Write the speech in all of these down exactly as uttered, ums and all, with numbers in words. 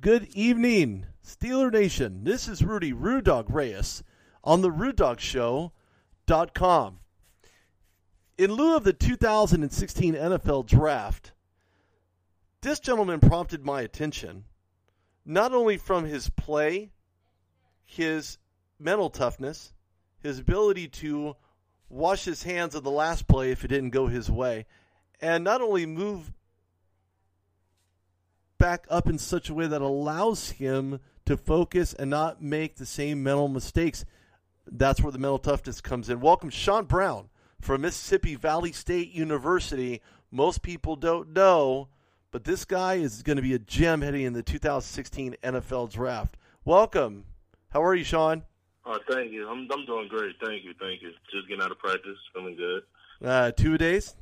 Good evening, Steeler Nation. This is Rudy Rude Dog Reyes on the rude dog show dot com. In lieu of the two thousand sixteen N F L Draft, this gentleman prompted my attention, not only from his play, his mental toughness, his ability to wash his hands of the last play if it didn't go his way, and not only move back up in such a way that allows him to focus and not make the same mental mistakes. That's where the mental toughness comes in. Welcome, Sean Brown from Mississippi Valley State University. Most people don't know, but this guy is going to be a gem heading in the two thousand sixteen N F L Draft. Welcome. How are you, Sean? Oh, thank you. I'm I'm doing great. Thank you. Thank you. Just getting out of practice. Feeling good. Uh, two days?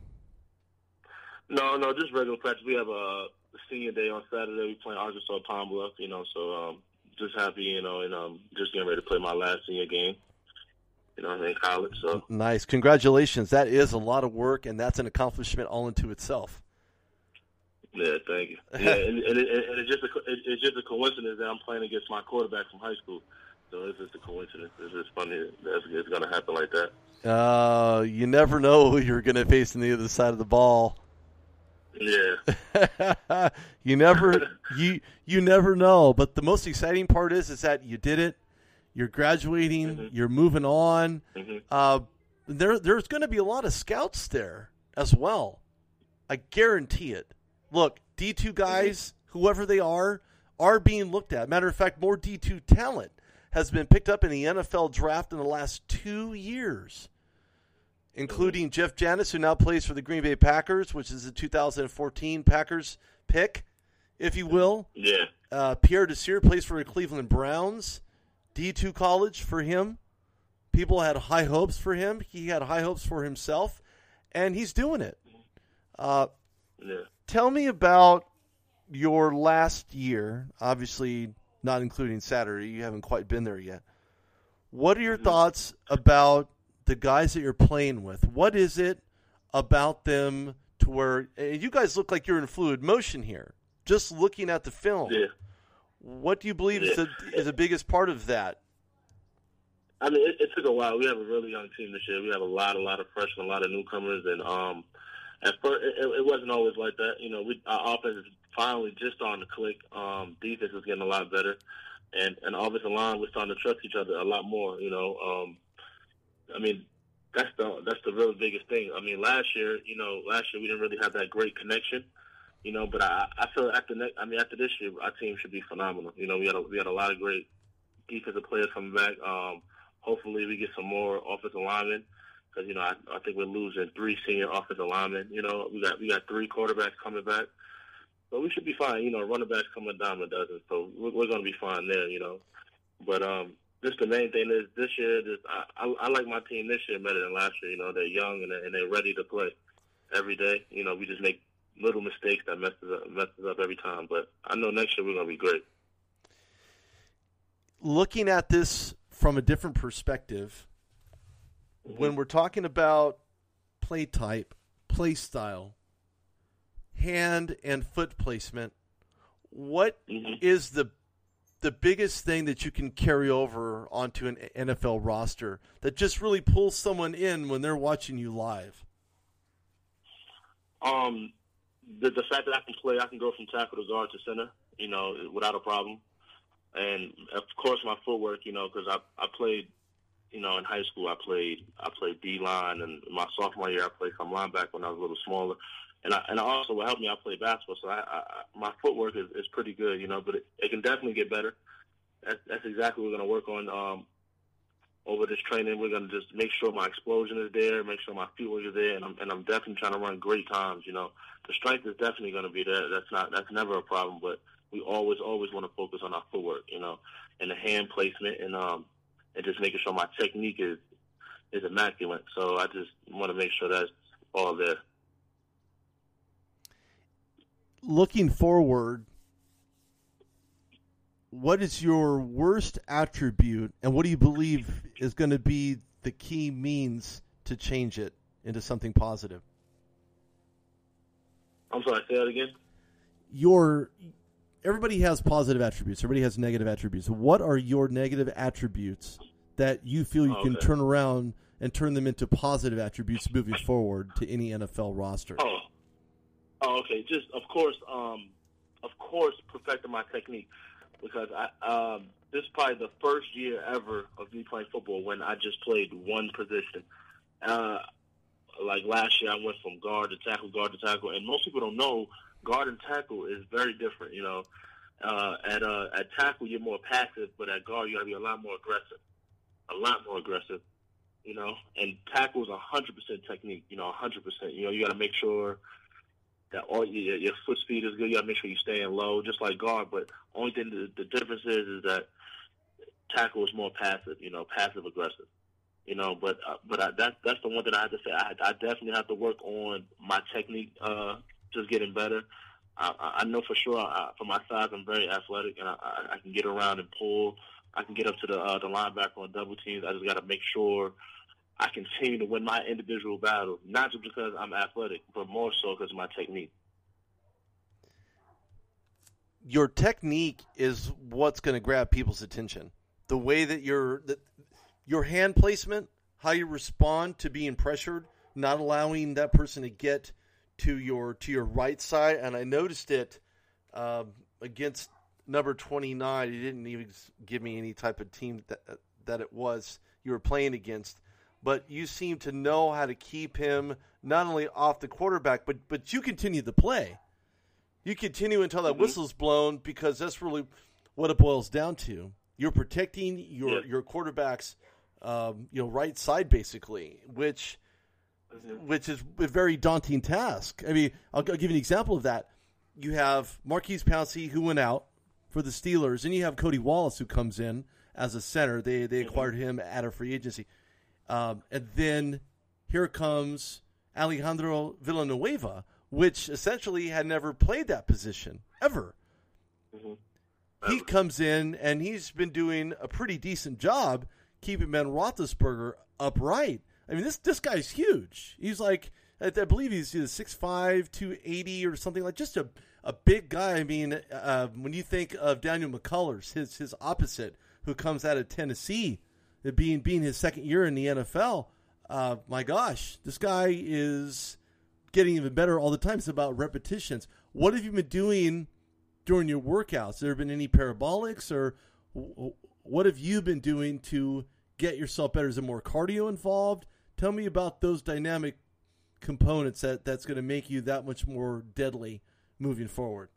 No, no, just regular practice. We have a senior day on Saturday. We playing Arkansas Pine Bluff, you know, so um, just happy, you know, and um, just getting ready to play my last senior game, you know, in college. So nice. Congratulations. That is a lot of work, and that's an accomplishment all into itself. Yeah, thank you. Yeah, and, and, it, and it's just a it's just a coincidence that I'm playing against my quarterback from high school. So it's just a coincidence. It's just funny that it's going to happen like that. Uh, you never know who you're going to face on the other side of the ball. Yeah. you never you you never know. But the most exciting part is is that you did it. You're graduating. Mm-hmm. You're moving on. Mm-hmm. Uh, there there's going to be a lot of scouts there as well. I guarantee it. Look, D two guys, mm-hmm. whoever they are, are being looked at. Matter of fact, more D two talent has been picked up in the N F L draft in the last two years, including Jeff Janis, who now plays for the Green Bay Packers, which is the two thousand fourteen Packers pick, if you will. Yeah. Uh, Pierre Desir plays for the Cleveland Browns, D two college for him. People had high hopes for him. He had high hopes for himself, and he's doing it. Uh, yeah. Tell me about your last year, obviously not including Saturday. You haven't quite been there yet. What are your mm-hmm. thoughts about the guys that you're playing with? What is it about them to where you guys look like you're in fluid motion here, just looking at the film? Yeah. What do you believe yeah. is, the, is the biggest part of that? I mean, it, it took a while. We have a really young team this year. We have a lot, a lot of freshmen, a lot of newcomers, and um, at first it, it wasn't always like that. You know, we, our offense is finally just starting to click. Um, defense is getting a lot better, and and offensive line, we're starting to trust each other a lot more. You know. Um, I mean, that's the that's the really biggest thing. I mean, last year, you know, last year we didn't really have that great connection, you know. But I, I feel after ne- I mean after this year, our team should be phenomenal. You know, we had a, we had a lot of great defensive players coming back. Um, hopefully, we get some more offensive linemen because you know I, I think we're losing three senior offensive linemen. You know, we got we got three quarterbacks coming back, so we should be fine. You know, running backs coming down a dozen, so we're, we're going to be fine there. You know, but um. Just the main thing is this year, just, I, I, I like my team this year better than last year. You know, they're young and they're, and they're ready to play every day. You know, we just make little mistakes that messes up, messes up every time. But I know next year we're going to be great. Looking at this from a different perspective, mm-hmm. when we're talking about play type, play style, hand and foot placement, what mm-hmm. is the the biggest thing that you can carry over onto an N F L roster that just really pulls someone in when they're watching you live? Um, the, the fact that I can play, I can go from tackle to guard to center, you know, without a problem. And of course, my footwork, you know, because I I played, you know, in high school I played I played D line, and my sophomore year I played some linebacker when I was a little smaller. And I, and also what helped me, I play basketball, so I, I, my footwork is, is pretty good, you know, but it, it can definitely get better. That's, that's exactly what we're going to work on um, over this training. We're going to just make sure my explosion is there, make sure my footwork is there, and I'm, and I'm definitely trying to run great times, you know. The strength is definitely going to be there. That's not that's never a problem, but we always, always want to focus on our footwork, you know, and the hand placement and um and just making sure my technique is, is immaculate. So I just want to make sure that's all there. Looking forward, what is your worst attribute, and what do you believe is going to be the key means to change it into something positive? I'm sorry, say that again? Your everybody has positive attributes. Everybody has negative attributes. What are your negative attributes that you feel you okay. can turn around and turn them into positive attributes moving forward to any N F L roster? Oh, oh okay. Just of course, um, of course, perfecting my technique because I um, this is probably the first year ever of me playing football when I just played one position. Uh, like last year, I went from guard to tackle, guard to tackle, and most people don't know guard and tackle is very different. You know, uh, at uh, at tackle you're more passive, but at guard you got to be a lot more aggressive, a lot more aggressive. You know, and tackle is a hundred percent technique. You know, a hundred percent. You know, you got to make sure that all your, your foot speed is good. You got to make sure you're staying low, just like guard. But only thing the, the difference is is that tackle is more passive. You know, passive aggressive. You know, but uh, but I, that that's the one that I have to say. I, I definitely have to work on my technique, uh, just getting better. I, I know for sure I, for my size, I'm very athletic, and I, I, I can get around and pull. I can get up to the uh, the linebacker on double teams. I just got to make sure I continue to win my individual battles, not just because I'm athletic, but more so because of my technique. Your technique is what's going to grab people's attention. The way that you're, that your hand placement, how you respond to being pressured, not allowing that person to get to your to your right side. And I noticed it uh, against number twenty-nine. He didn't even give me any type of team that that it was you were playing against. But you seem to know how to keep him not only off the quarterback, but but you continue the play. You continue until that mm-hmm. whistle's blown because that's really what it boils down to. You're protecting your, yeah. your quarterback's um, you know right side basically, which mm-hmm. which is a very daunting task. I mean, I'll, I'll give you an example of that. You have Marquise Pouncey who went out for the Steelers, and you have Cody Wallace who comes in as a center. They they acquired him at a free agency. Um, and then here comes Alejandro Villanueva, which essentially had never played that position ever. Mm-hmm. He comes in, and he's been doing a pretty decent job keeping Ben Roethlisberger upright. I mean, this this guy's huge. He's like, I, I believe he's six five, two eighty or something, like just a, a big guy. I mean, uh, when you think of Daniel McCullers, his his opposite, who comes out of Tennessee, being being his second year in the N F L, uh, my gosh, this guy is getting even better all the time. It's about repetitions. What have you been doing during your workouts? Has there been any parabolics, or what have you been doing to get yourself better? Is there more cardio involved? Tell me about those dynamic components that, that's going to make you that much more deadly moving forward.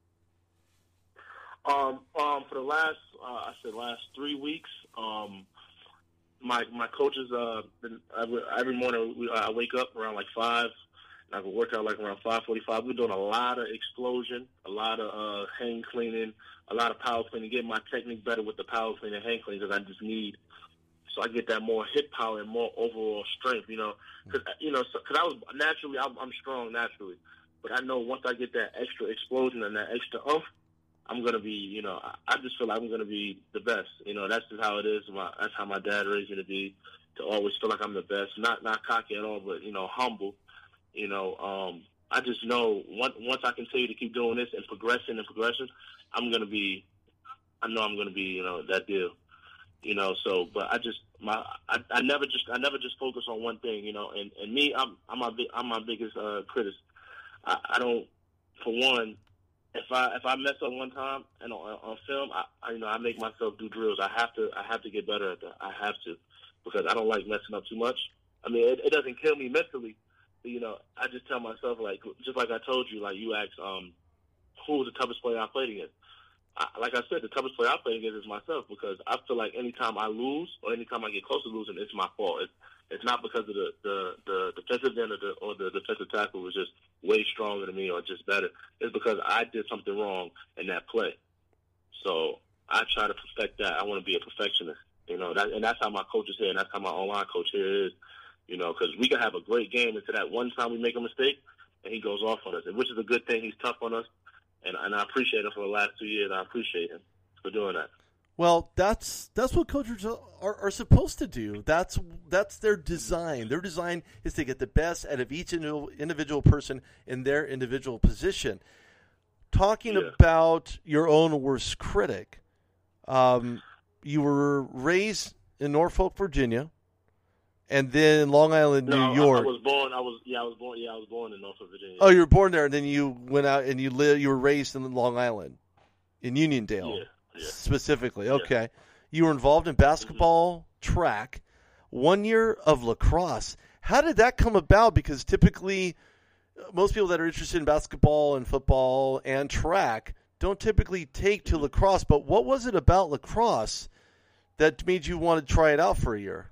Um, um, for the last, uh, I said last three weeks, um, My my coaches, uh, been, every, every morning we, uh, I wake up around like five, and I go work out like around five forty-five. We're doing a lot of explosion, a lot of uh, hang cleaning, a lot of power cleaning, getting my technique better with the power cleaning and hang cleaning that I just need. So I get that more hip power and more overall strength, you know, because you know, because I was naturally I'm, I'm strong naturally, but I know once I get that extra explosion and that extra oomph, I'm going to be, you know, I just feel like I'm going to be the best. You know, that's just how it is. My, that's how my dad raised me to be, to always feel like I'm the best. Not not cocky at all, but, you know, humble. You know, um, I just know once, once I continue to keep doing this and progressing and progressing, I'm going to be, I know I'm going to be, you know, that deal. You know, so, but I just, my, I, I never just, I never just focus on one thing, you know, and, and me, I'm, I'm my, big, I'm my biggest uh, critic. I, I don't, for one, If I if I mess up one time and on, on film, I, I you know I make myself do drills. I have to I have to get better at that. I have to, because I don't like messing up too much. I mean, it, it doesn't kill me mentally, but, you know, I just tell myself, like, just like I told you, like you asked, um, who was the toughest player I played against? I, like I said, the toughest player I played against is myself, because I feel like anytime I lose or anytime I get close to losing, it's my fault. It's, it's not because of the, the, the defensive end or the, or the defensive tackle was just way stronger than me or just better. It's because I did something wrong in that play. So I try to perfect that. I want to be a perfectionist, you know, that, and that's how my coach is here, and that's how my online coach here is, you know, because we can have a great game until that one time we make a mistake and he goes off on us, which is a good thing. He's tough on us, and, and I appreciate him for the last two years. I appreciate him for doing that. Well, that's that's what coaches are, are supposed to do. That's that's their design. Their design is to get the best out of each individual person in their individual position. talking yeah. about your own worst critic, um, you were raised in Norfolk, Virginia, and then Long Island, no, New York. I, I was born. I was yeah. I was born. Yeah, I was born in Norfolk, Virginia. Oh, you were born there, and then you went out and you lived. You were raised in Long Island, in Uniondale, yeah, yeah. specifically. Okay, yeah. you were involved in basketball, mm-hmm. track, one year of lacrosse. How did that come about? Because typically, most people that are interested in basketball and football and track don't typically take to mm-hmm. lacrosse. But what was it about lacrosse that made you want to try it out for a year?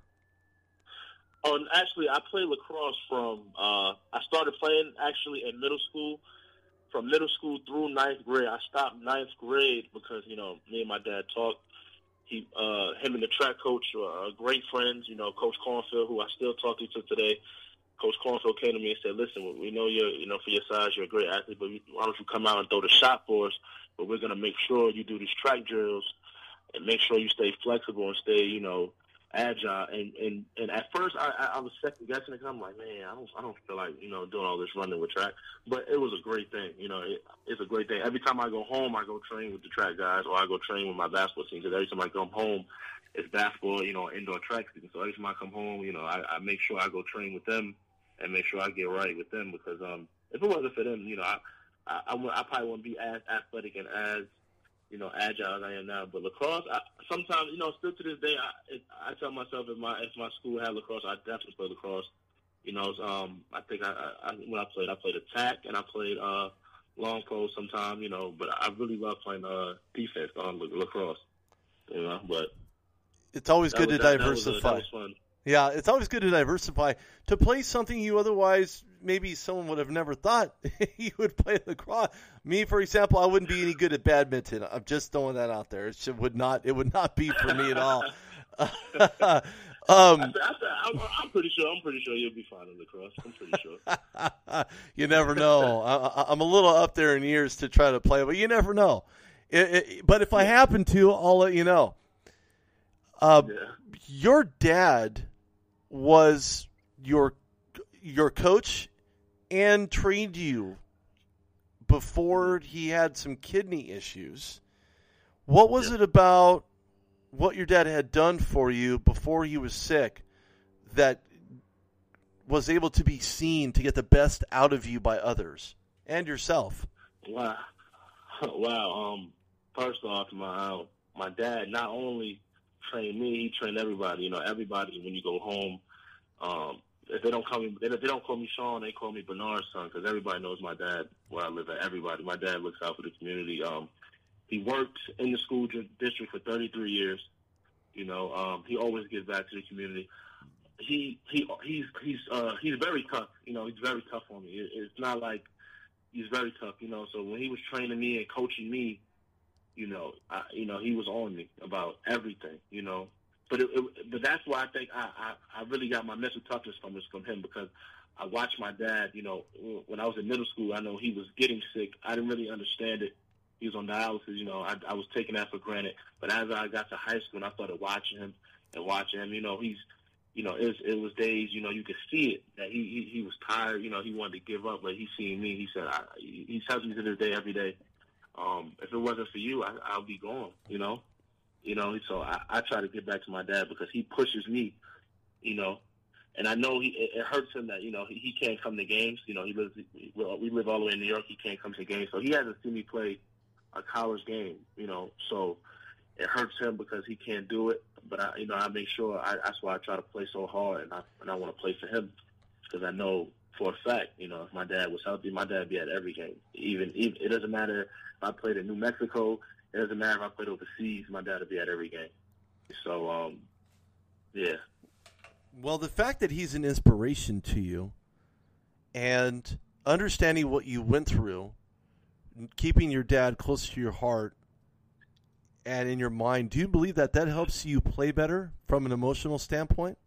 Oh, actually, I played lacrosse from, uh, I started playing actually in middle school. From middle school through ninth grade. I stopped ninth grade because, you know, me and my dad talked. He, uh, him and the track coach are great friends, you know, Coach Cornfield, who I still talk to today. Coach Cornfield came to me and said, listen, we know you're, you know, for your size, you're a great athlete, but why don't you come out and throw the shot for us? But we're going to make sure you do these track drills and make sure you stay flexible and stay, you know, agile. And, and, and at first I, I was second guessing it because I'm like, man, I don't I don't feel like, you know, doing all this running with track. But it was a great thing. You know, it, it's a great thing. Every time I go home, I go train with the track guys or I go train with my basketball team because every time I come home, it's basketball, you know, indoor track season. So every time I come home, you know, I, I make sure I go train with them and make sure I get right with them because um, if it wasn't for them, you know, I, I, I, I probably wouldn't be as athletic and as, you know, agile as I am now. But lacrosse, I, sometimes, you know, still to this day, I, it, I tell myself if my if my school had lacrosse, I'd definitely play lacrosse. You know, um, I think I, I when I played, I played attack and I played uh, long pole sometimes, you know. But I really love playing uh, defense on lacrosse, you know. But it's always good was, to that, diversify. That was, uh, that was fun. Yeah, it's always good to diversify. To play something you otherwise maybe someone would have never thought you would play lacrosse. Me, for example, I wouldn't be any good at badminton. I'm just throwing that out there. It should, would not. It would not be for me at all. um, I, I, I'm, I'm pretty sure. I'm pretty sure you'll be fine in lacrosse. I'm pretty sure. You never know. I, I'm a little up there in years to try to play, but you never know. It, it, but if I happen to, I'll let you know. Uh, yeah. Your dad was your your coach and trained you before he had some kidney issues. What was yeah. it about what your dad had done for you before he was sick that was able to be seen to get the best out of you by others and yourself? Wow. Wow. Um, first off, my, uh, my dad not only trained me, he trained everybody. You know, everybody, when you go home, um, if they don't call me, if they don't call me Sean, they call me Bernard's son because everybody knows my dad where I live at. Everybody, my dad looks out for the community. Um, he worked in the school district for thirty-three years. You know, um, he always gives back to the community. He he he's he's uh, he's very tough. You know, he's very tough on me. It, it's not like he's very tough. You know, so when he was training me and coaching me, you know, I, you know, he was on me about everything. You know. But it, it, but that's why I think I, I, I really got my mental toughness from from him because I watched my dad, you know, when I was in middle school, I know he was getting sick. I didn't really understand it. He was on dialysis, you know, I, I was taking that for granted. But as I got to high school and I started watching him and watching him, you know, he's, you know, it was, it was days, you know, you could see it, that he, he, he was tired, you know, he wanted to give up. But he seen me, he said, I, he tells me to this day, every day, um, if it wasn't for you, I, I'll be gone, you know. You know, so I, I try to get back to my dad because he pushes me, you know, and I know he, it, it hurts him that, you know, he, he can't come to games. You know, he lives, we live all the way in New York. He can't come to games. So he hasn't seen me play a college game, you know, so it hurts him because he can't do it. But, I, you know, I make sure, I, that's why I try to play so hard and I, and I want to play for him because I know for a fact, you know, if my dad was healthy, my dad would be at every game. Even, even it doesn't matter if I played in New Mexico. It doesn't matter if I played overseas, my dad would be at every game. So, um, yeah. Well, the fact that he's an inspiration to you and understanding what you went through, keeping your dad close to your heart and in your mind, do you believe that that helps you play better from an emotional standpoint?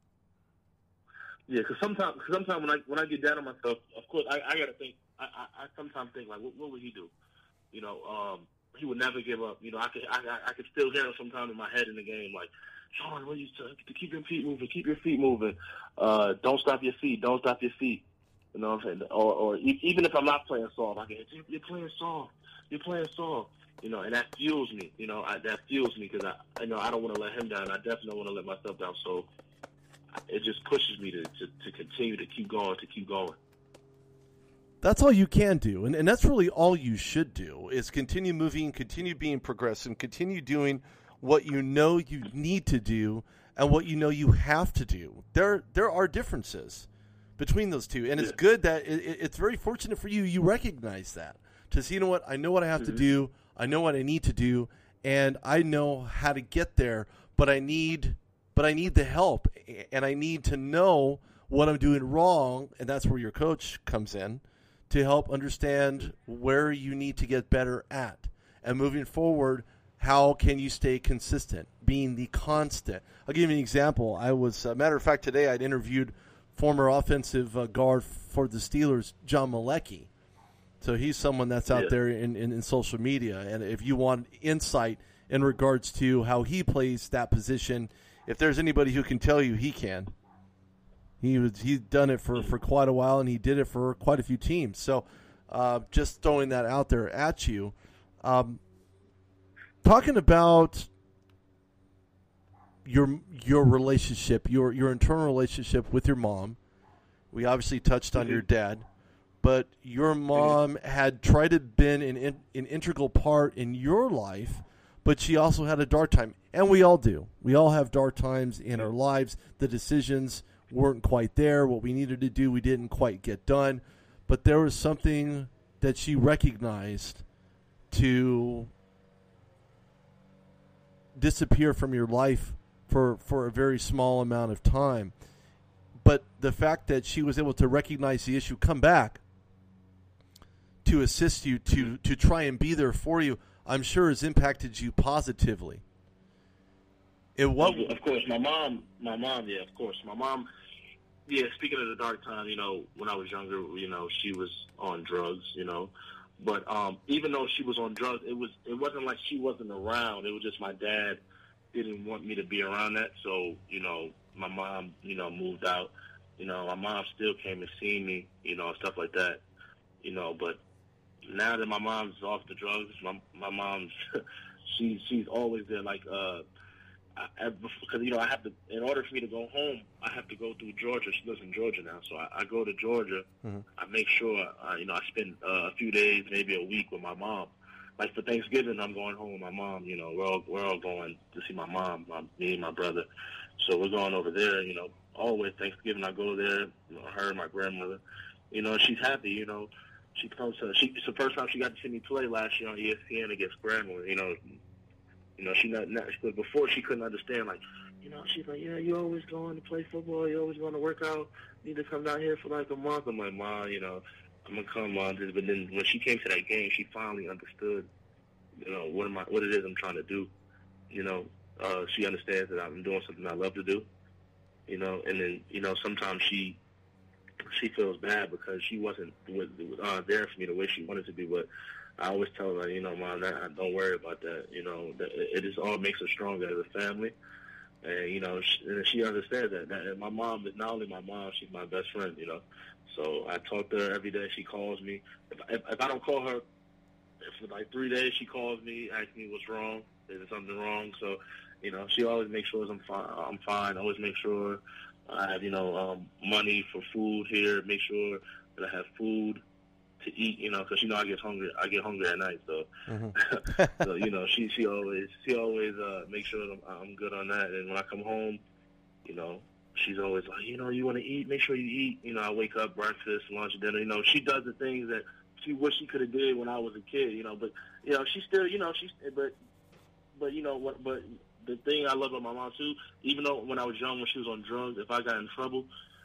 Yeah, because sometimes, cause sometimes when I when I get down on myself, of course, I, I got to think, I, I, I sometimes think, like, what, what would he do? You know, um, he would never give up. You know, I could I, I could still hear him sometimes in my head in the game, like, Sean, what are you to, to keep your feet moving, keep your feet moving. Uh, don't stop your feet, don't stop your feet. You know what I'm saying? Or, or even if I'm not playing soft, I can, you're playing soft. you're playing soft. You know, and that fuels me. You know, I, that fuels me because I, I know I don't want to let him down. I definitely don't want to let myself down. So it just pushes me to, to, to continue to keep going, to keep going. That's all you can do, and, and that's really all you should do, is continue moving, continue being progressive, continue doing what you know you need to do and what you know you have to do. There there are differences between those two, and it's good that it, it's very fortunate for you you recognize that, to see, you know what, I know what I have mm-hmm. to do, I know what I need to do, and I know how to get there, but I need but I need the help, and I need to know what I'm doing wrong, and that's where your coach comes in, to help understand where you need to get better at. And moving forward, how can you stay consistent, being the constant? I'll give you an example. I was, a matter of fact, today I'd interviewed former offensive uh, guard for the Steelers, John Malecki. So he's someone that's out yeah. there in, in, in social media. And if you want insight in regards to how he plays that position, if there's anybody who can tell you, he can. He was he's done it for, for quite a while, and he did it for quite a few teams. So uh, just throwing that out there at you. Um, talking about your your relationship, your your internal relationship with your mom. We obviously touched on mm-hmm. your dad, but your mom mm-hmm. had tried to been an, an integral part in your life, but she also had a dark time. And we all do. We all have dark times in our lives. The decisions weren't quite there. What we needed to do, we didn't quite get done. But there was something that she recognized to disappear from your life for, for a very small amount of time. But the fact that she was able to recognize the issue, come back to assist you, to, to try and be there for you, I'm sure has impacted you positively. It what? Of course, my mom, my mom, yeah, of course. My mom, yeah, speaking of the dark time, you know, when I was younger, you know, she was on drugs, you know. But um, even though she was on drugs, it was it wasn't like she wasn't around. It was just my dad didn't want me to be around that. So, you know, my mom, you know, moved out. You know, my mom still came to see me, you know, stuff like that, you know. But now that my mom's off the drugs, my my mom's, she, she's always there, like, uh, because, you know, I have to, in order for me to go home, I have to go through Georgia. She lives in Georgia now, so I, I go to Georgia. Mm-hmm. I make sure, uh, you know, I spend uh, a few days, maybe a week with my mom. Like for Thanksgiving, I'm going home with my mom. You know, we're all we're all going to see my mom, my, me and my brother. So we're going over there. You know, always Thanksgiving, I go there. You know, her, my grandmother. You know, she's happy. You know, she comes to. She, it's the first time she got to see me play last year on E S P N against Grambling. You know. You know, she not, not but before she couldn't understand, like, you know, she's like, yeah, you always going to play football, you always going to work out, you need to come down here for like a month. I'm like, Ma, you know, I'm gonna come on. But then when she came to that game, she finally understood, you know, what am I, what it is I'm trying to do. You know, uh, she understands that I'm doing something I love to do. You know, and then you know sometimes she she feels bad because she wasn't uh, there for me the way she wanted to be, but. I always tell her, you know, Mom, that, don't worry about that. You know, that it just all makes us stronger as a family. And, you know, she, and she understands that. that. And my mom is not only my mom, she's my best friend, you know. So I talk to her every day. She calls me. If, if, if I don't call her for like three days, she calls me, asks me what's wrong. Is there something wrong? So, you know, she always makes sure I'm fine. I'm fine. Always make sure I have, you know, um, money for food here. Make sure that I have food to eat, you know, because you know I get hungry. I get hungry at night, so mm-hmm. so you know she she always she always uh, makes sure I'm, I'm good on that. And when I come home, you know, she's always like, you know, you want to eat, make sure you eat. You know, I wake up, breakfast, lunch, dinner. You know, she does the things that she wish she could have did when I was a kid. You know, but you know, she still, you know, she's but but you know what, but the thing I love about my mom too, even though when I was young, when she was on drugs, if I got in trouble,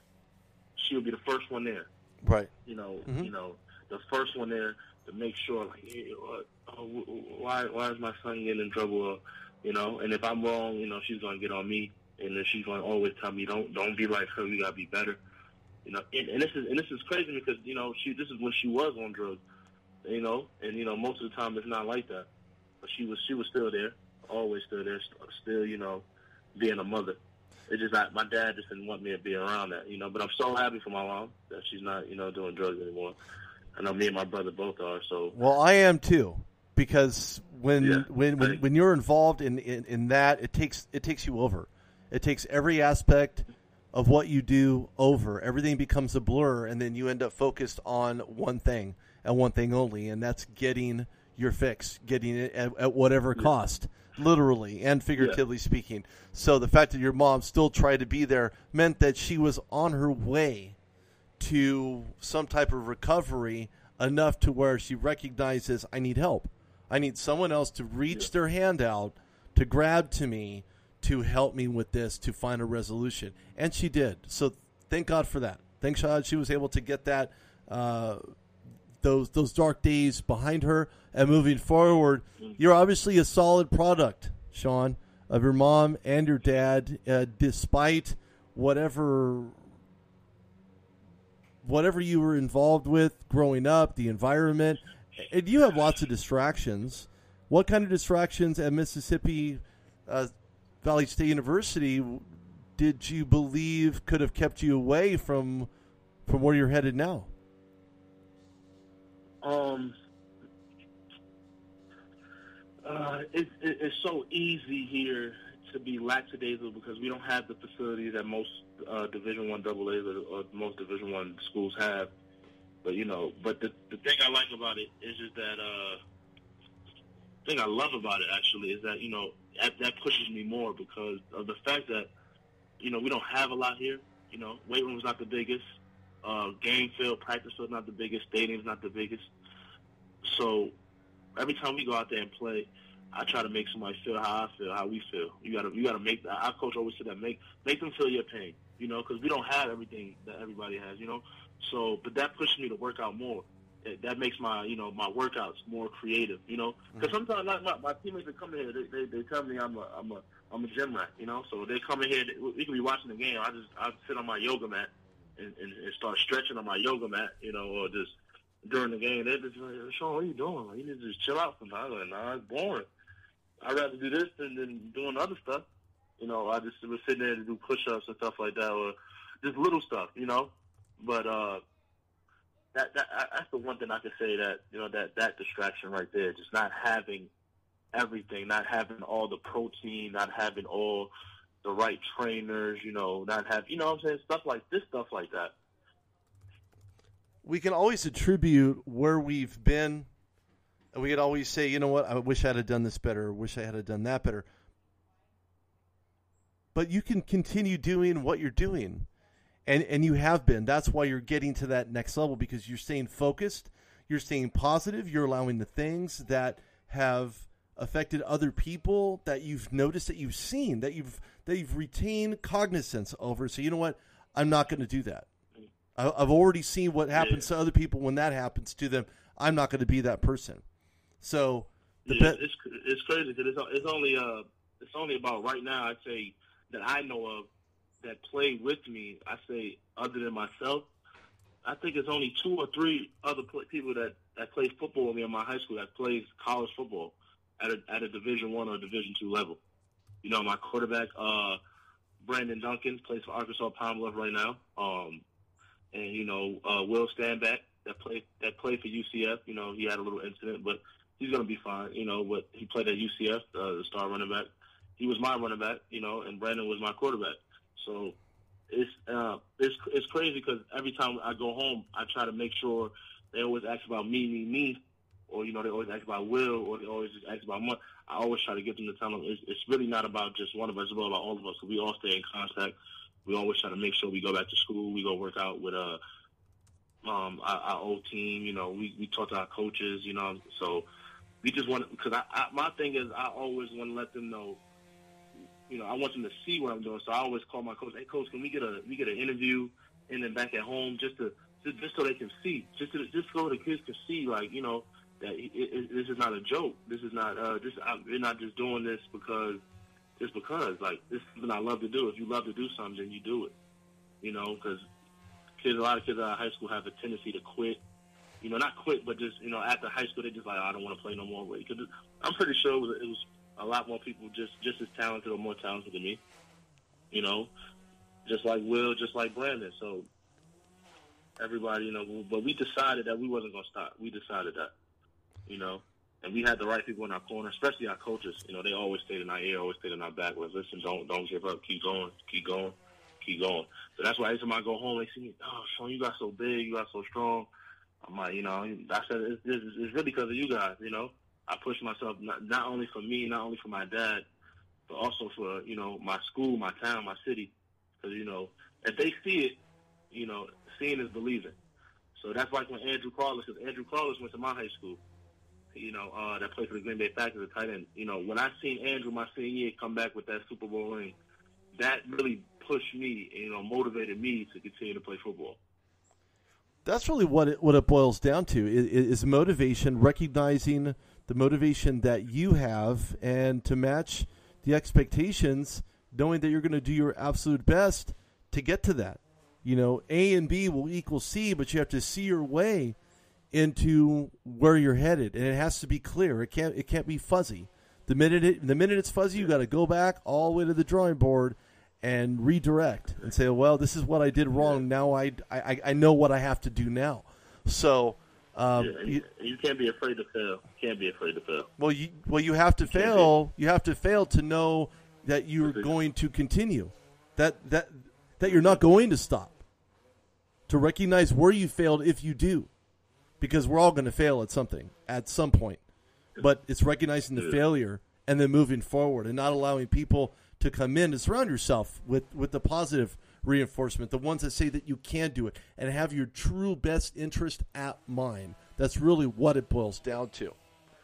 she would be the first one there. Right. You know. Mm-hmm. You know. The first one there to make sure, like, hey, uh, why why is my son getting in trouble? Uh, you know, and if I'm wrong, you know, she's gonna get on me, and then she's gonna always tell me, don't don't be like her. We gotta be better. You know, and, and this is and this is crazy because you know she this is when she was on drugs. You know, and you know most of the time it's not like that, but she was she was still there, always still there, still you know, being a mother. It's just like my dad just didn't want me to be around that. You know, but I'm so happy for my mom that she's not you know doing drugs anymore. I know me and my brother both are. So well, I am too. because when Yeah. when, when when you're involved in, in, in that, it takes it takes you over. It takes every aspect of what you do over. Everything becomes a blur, and then you end up focused on one thing and one thing only, and that's getting your fix, getting it at, at whatever cost, literally and figuratively yeah. speaking. So the fact that your mom still tried to be there meant that she was on her way to some type of recovery enough to where she recognizes, I need help. I need someone else to reach yeah. their hand out, to grab to me, to help me with this, to find a resolution. And she did. So thank God for that. Thank God she was able to get that, uh, those those dark days behind her. And moving forward, you're obviously a solid product, Sean, of your mom and your dad, uh, despite whatever whatever you were involved with growing up, the environment. And you have lots of distractions. What kind of distractions at Mississippi uh, Valley State University did you believe could have kept you away from from where you're headed now? Um, uh, it, it, it's so easy here to be lackadaisical because we don't have the facilities that most uh, Division One Double A's or, or most Division One schools have. But you know, but the the thing I like about it is just that uh, the thing I love about it actually is that you know that, that pushes me more because of the fact that you know we don't have a lot here. You know, weight room's not the biggest. Uh, game field, practice field, not the biggest. Stadium's not the biggest. So every time we go out there and play, I try to make somebody feel how I feel, how we feel. You gotta, you gotta make. Our coach always said that make make them feel your pain. You know, because we don't have everything that everybody has. You know, so but that pushes me to work out more. It, that makes my, you know, my workouts more creative. You know, because mm-hmm. sometimes like my, my teammates that come in here, they, they they tell me I'm a I'm a I'm a gym rat. You know, so they come in here. They, we can be watching the game. I just I sit on my yoga mat. And, and, and start stretching on my yoga mat, you know, or just during the game. They're just like, Sean, what are you doing? Like, you need to just chill out sometimes. I'm like, nah, it's boring. I'd rather do this than, than doing other stuff. You know, I just was sitting there to do push-ups and stuff like that, or just little stuff, you know. But uh, that, that that's the one thing I could say that, you know, that, that distraction right there, just not having everything, not having all the protein, not having all the right trainers, you know, not have, you know what I'm saying, stuff like this, stuff like that. We can always attribute where we've been, and we could always say, you know what, I wish I had done this better, wish I had done that better. But you can continue doing what you're doing, and, and you have been. That's why you're getting to that next level, because you're staying focused, you're staying positive, you're allowing the things that have affected other people that you've noticed, that you've seen, that you've that you've retained cognizance over. So you know what? I'm not going to do that. I, I've already seen what happens yeah. to other people when that happens to them. I'm not going to be that person. So the yeah, be- it's it's crazy because it's, it's only uh it's only about right now. I'd say that I know of that play with me. I say other than myself, I think it's only two or three other play- people that that play football with me in my high school that plays college football at a at a Division One or Division Two level. You know, my quarterback, uh, Brandon Duncan, plays for Arkansas Pine Bluff right now. Um, and you know, uh, Will Standback that played that played for U C F. You know, he had a little incident, but he's gonna be fine. You know, but he played at U C F, uh, the star running back. He was my running back. You know, and Brandon was my quarterback. So it's uh, it's it's crazy because every time I go home, I try to make sure they always ask about me, me, me. Or, you know, they always ask about Will, or they always just ask about Monk. I always try to get them to tell them it's, it's really not about just one of us, it's about all of us. So we all stay in contact. We always try to make sure we go back to school, we go work out with uh, um, our, our old team. You know, we, we talk to our coaches, you know. So we just want to, because I, I, my thing is I always want to let them know, you know, I want them to see what I'm doing. So I always call my coach, hey, coach, can we get a we get an interview and then back at home just to just, just so they can see, just to, just so the kids can see, like, you know, that it, it, this is not a joke. This is not uh, this. I, we're not just doing this because just because. Like, this is something I love to do. If you love to do something, then you do it. You know, because kids, a lot of kids out of high school have a tendency to quit. You know, not quit, but just, you know, after high school, they just like, oh, I don't want to play no more. Because I'm pretty sure it was, it was a lot more people just just as talented or more talented than me. You know, just like Will, just like Brandon. So everybody, you know, but we decided that we wasn't gonna stop. We decided that. You know, And we had the right people in our corner, especially our coaches. You know, they always stayed in our ear, always stayed in our back. Was listen, don't don't give up, keep going, keep going, keep going. So that's why every time I go home, they see me. Oh, Sean, you got so big, you got so strong. I'm like, you know, I said it's, it's, it's really because of you guys. You know, I pushed myself not, not only for me, not only for my dad, but also for you know my school, my town, my city. Because you know, if they see it, you know, seeing is believing. So that's like when Andrew Carlos, because Andrew Carlos went to my high school. You know, uh, that played for the Green Bay Packers at tight end. You know, when I seen Andrew my senior year come back with that Super Bowl ring, that really pushed me, you know, motivated me to continue to play football. That's really what it, what it boils down to is, is motivation, recognizing the motivation that you have, and to match the expectations, knowing that you're going to do your absolute best to get to that. You know, A and B will equal C, but you have to see your way into where you're headed, and it has to be clear. It can't it can't be fuzzy. The minute it, the minute it's fuzzy, you got to go back all the way to the drawing board and redirect and say, well, this is what I did wrong. Now I I, I know what I have to do now. So um, yeah, you, you can't be afraid to fail. You can't be afraid to fail. Well, you well you have to you fail. You have to fail to know that you're going to continue. That that that you're not going to stop. To recognize where you failed if you do. Because we're all going to fail at something, at some point. But it's recognizing the failure and then moving forward and not allowing people to come in and surround yourself with, with the positive reinforcement, the ones that say that you can do it, and have your true best interest at mind. That's really what it boils down to.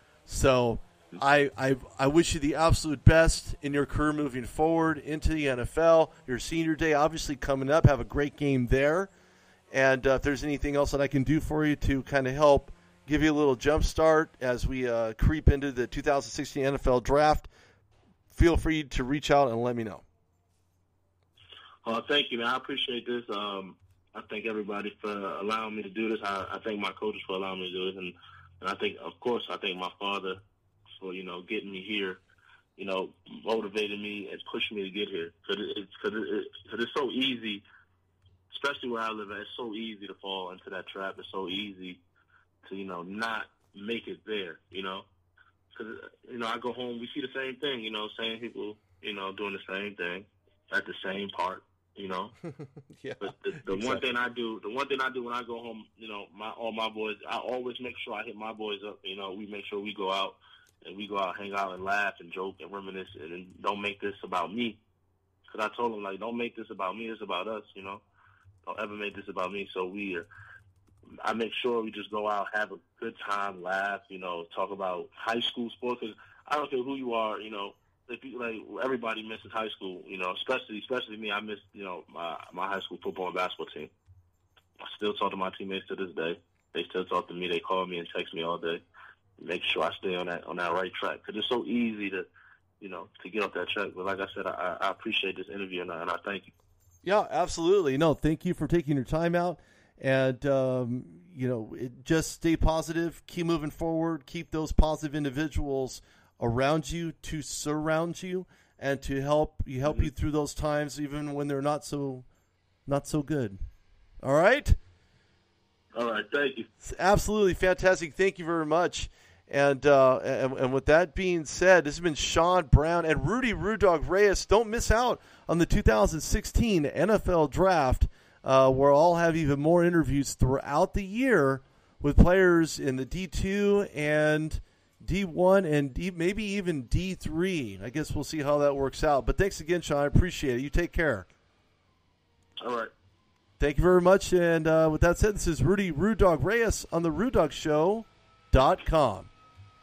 So I, I, I wish you the absolute best in your career moving forward into the N F L. Your senior day obviously coming up. Have a great game there. And uh, if there's anything else that I can do for you to kind of help give you a little jump start as we uh, creep into the two thousand sixteen N F L Draft, feel free to reach out and let me know. Uh, thank you, man. I appreciate this. Um, I thank everybody for allowing me to do this. I, I thank my coaches for allowing me to do this. And, and I think, of course, I thank my father for, you know, getting me here, you know, motivating me and pushing me to get here. Because it, it's, cause it, it, cause it's so easy. Especially where I live at, it's so easy to fall into that trap. It's so easy to, you know, not make it there, you know. Because, you know, I go home, we see the same thing, you know, same people, you know, doing the same thing at the same part, you know. yeah, but the, the exactly. one thing I do, the one thing I do when I go home, you know, my all my boys, I always make sure I hit my boys up, you know. We make sure we go out and we go out, hang out and laugh and joke and reminisce and don't make this about me. Because I told them, like, don't make this about me, it's about us, you know. Don't ever make this about me. So we, uh, I make sure we just go out, have a good time, laugh, you know, talk about high school sports. Cause I don't care who you are, you know, if you, like everybody misses high school, you know, especially especially me. I miss, you know, my my high school football and basketball team. I still talk to my teammates to this day. They still talk to me. They call me and text me all day. Make sure I stay on that on that right track. Cause it's so easy to, you know, to get off that track. But like I said, I, I appreciate this interview and I, and I thank you. Yeah, absolutely. No, thank you for taking your time out. And, um, you know, it, just stay positive, keep moving forward, keep those positive individuals around you to surround you and to help you help mm-hmm. you through those times, even when they're not so not so good. All right? All right, thank you. It's absolutely fantastic. Thank you very much. And, uh, and and with that being said, this has been Sean Brown and Rudy Rude Dog Reyes. Don't miss out on the two thousand sixteen N F L Draft, uh, where I'll have even more interviews throughout the year with players in the D two and D one and D, maybe even D three. I guess we'll see how that works out. But thanks again, Sean. I appreciate it. You take care. All right. Thank you very much. And uh, with that said, this is Rudy Rude Dog Reyes on the Rude Dog Show dot com.